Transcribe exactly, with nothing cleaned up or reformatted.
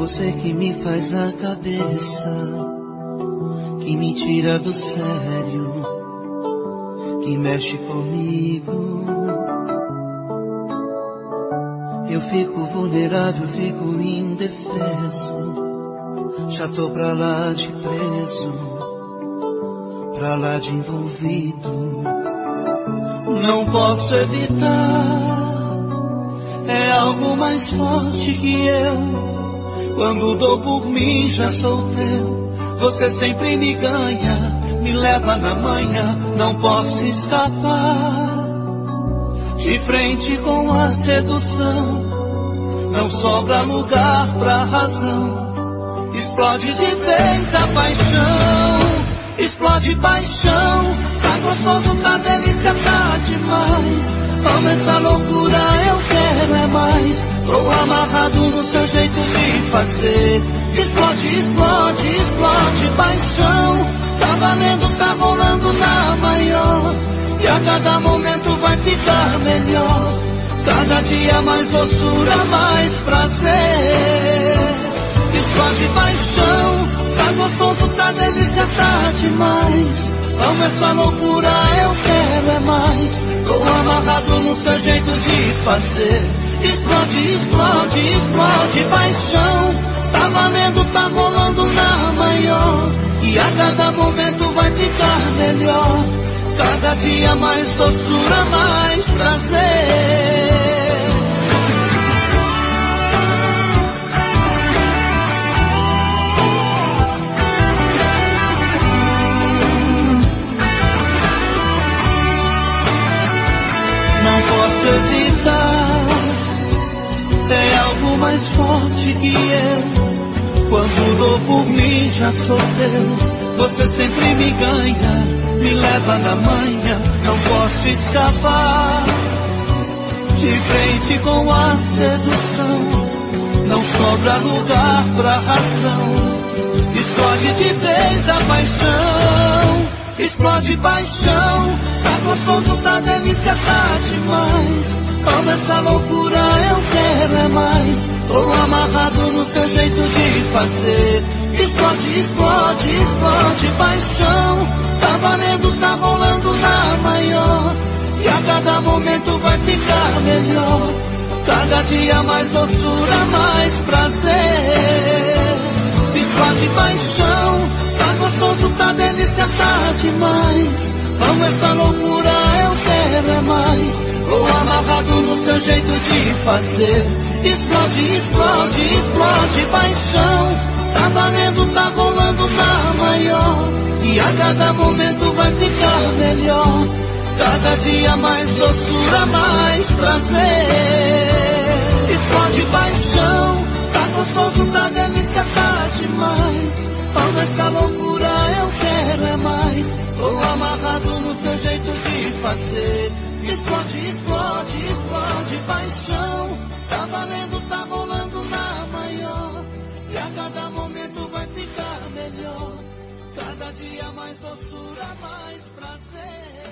você que me faz a cabeça, que me tira do sério, que mexe comigo. Eu fico vulnerável, fico indefeso, já tô pra lá de preso, pra lá de envolvido. Não posso evitar, é algo mais forte que eu. Quando dou por mim já sou teu. Você sempre me ganha, me leva na manhã, não posso escapar. De frente com a sedução, não sobra lugar pra razão. Explode de vez a paixão, explode paixão. Tá gostoso, tá delícia, tá demais. Amo essa loucura, eu quero é mais. Tô amarrado no seu jeito de fazer. Explode, explode, explode paixão. Tá valendo, tá rolando na maior. E a cada momento vai ficar melhor. Cada dia mais doçura, mais prazer. Explode paixão. Tá gostoso, tá delícia, tá demais. Amo essa loucura, eu quero é mais. Tô amarrado no seu jeito de fazer. Explode, explode, explode paixão. Tá valendo, tá rolando na maior. E a cada momento vai ficar melhor. Cada dia mais doçura, mais prazer. Não posso evitar, é algo mais forte que eu. Quando dou por mim já sou teu. Você sempre me ganha, me leva na manhã, não posso escapar. De frente com a sedução, não sobra lugar pra razão. Explode de vez a paixão, explode paixão. Tá gostoso, tá delícia, tá demais. Amo essa loucura, eu quero é mais. Tô amarrado no seu jeito de fazer. Explode, explode, explode paixão. Tá valendo, tá rolando na maior. E a cada momento vai ficar melhor. Cada dia mais doçura, mais prazer. Explode paixão. Tá gostoso, tá delícia, tá demais. Amo essa loucura, eu quero é mais. Tô amarrado no seu jeito de fazer. Explode, explode, explode paixão. Tá valendo, tá rolando na maior. E a cada momento vai ficar melhor. Cada dia mais doçura, mais prazer. Explode paixão. Tá gostoso, tá delícia, tá demais. Amo essa loucura, eu quero é mais. Tô amarrado no seu jeito de fazer. Explode, explode, explode paixão. Tá valendo, tá rolando na maior. E a cada momento vai ficar melhor. Cada dia mais doçura, mais prazer.